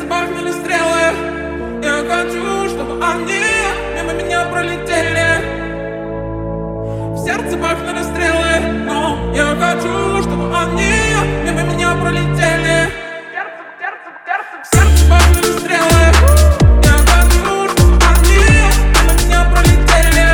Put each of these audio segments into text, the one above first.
сердце бахнули стрелы. Я хочу, чтобы они мимо меня пролетели. В сердце бахнули стрелы, но я хочу, чтобы они мимо меня пролетели. В сердце бахнули стрелы. Я хочу, чтобы они мимо меня пролетели.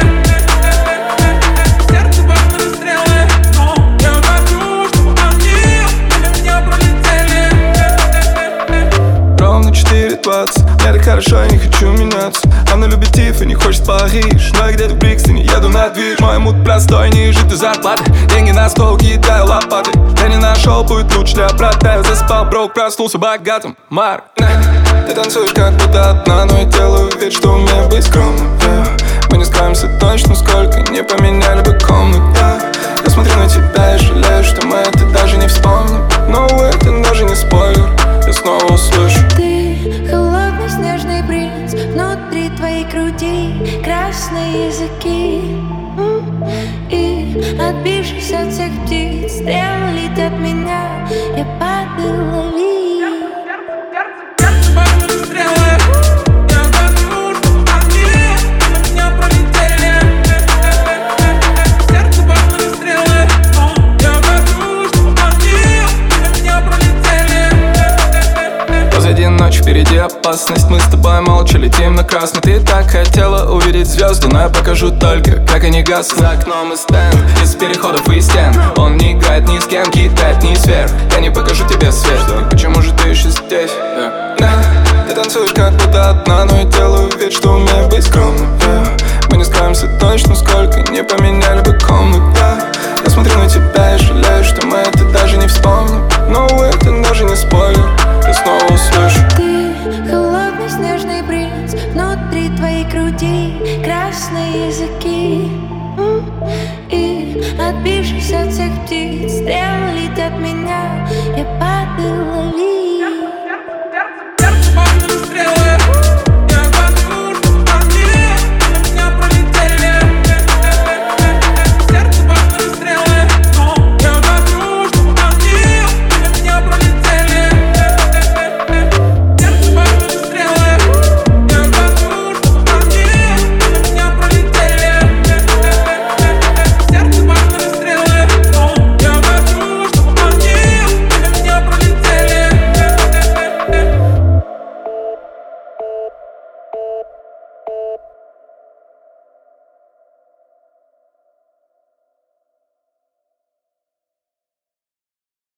В сердце бахнули стрелы, но я хочу, чтобы они мимо меня пролетели. Ровно 4:20, мне так хорошо, я не хочу меняться. Она любит Тиф и не хочет в Париж, но я где-то в Брикстоне еду на движ. Мой мут простой, не жить до зарплаты. Деньги на стол, кидаю лопаты. Я не нашел путь лучше для брата. Я заспал, брок, проснулся богатым. Марк, ты танцуешь как будто одна, но я делаю вид, что умею быть скромным. Мы не скроемся точно, сколько не поменяли бы комнат. Я смотрю на тебя и жалею, что мы это даже не вспомним. Но это даже не спойлер, я снова услышу. Ты холодный снежный принц, внутри твоей груди красные языки. И отбившись от всех птиц, стрелы летят меня, я падаю, лови. Сердце бахнули стрелы. Я хочу, чтобы они мимо меня пролетели. Сердце бахнули стрелы, но я хочу, чтобы они мимо меня пролетели. Позади ночь, впереди опасность. Мы с тобой молча летим на красный. Ты так хотела увидеть звезды, но я покажу только, как они гаснут. За окном и стенд, из переходов и стен. Он не играет ни с кем, кидает ни сверх. Я не покажу тебе свет. Почему же ты еще здесь? Ты танцуешь как будто одна, но я делаю вид, что умею быть скромным. Мы не скроемся точно, сколько не поменяли бы комнат. Я смотрю на тебя и жалею, что мы это даже не вспомним. Но это даже не спойлер, я снова услышу. Ты холодный снежный принц, внутри твоей груди красные языки. И отбившись от всех птиц, стрелы летят меня, я падаю.